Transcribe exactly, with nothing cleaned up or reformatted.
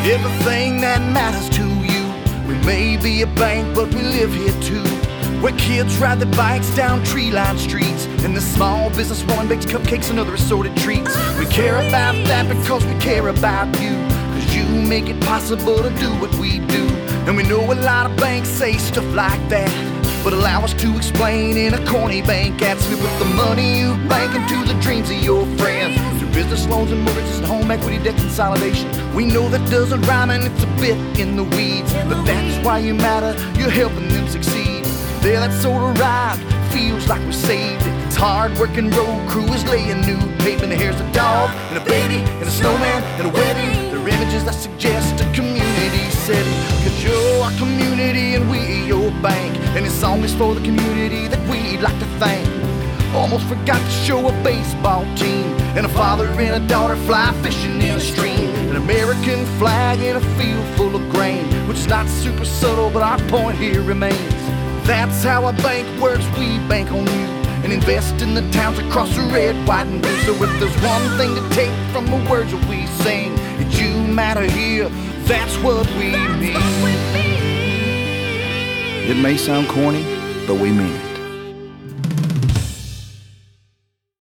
everything that matters to you. We may be a bank, but we live here too, where kids ride their bikes down tree-lined streets, and the small business woman bakes cupcakes and other assorted treats. We care about that because we care about you, cause you make it possible to do what we do. And we know a lot of banks say stuff like that, but allow us to explain in a corny bank ad. So we put the money you bank into the dreams of your friends, through business loans and mortgages and home equity debt consolidation. We know that doesn't rhyme and it's a bit in the weeds, but that's why you matter, you're helping them succeed. There, that sort of ride feels like we saved it. It's hard-working road crew is laying new pavement. And here's a dog and a baby and a snowman and a wedding. They're images that suggest a community setting, cause you're our community and we your bank. And this song is for the community that we'd like to thank. Almost forgot to show a baseball team, and a father and a daughter fly fishing in a stream. An American flag in a field full of grain, which is not super subtle, but our point here remains. That's how a bank works, we bank on you and invest in the towns across the red, white, and blue. So if there's one thing to take from the words that we sing, it's you matter here, that's what we mean. It may sound corny, but we mean it.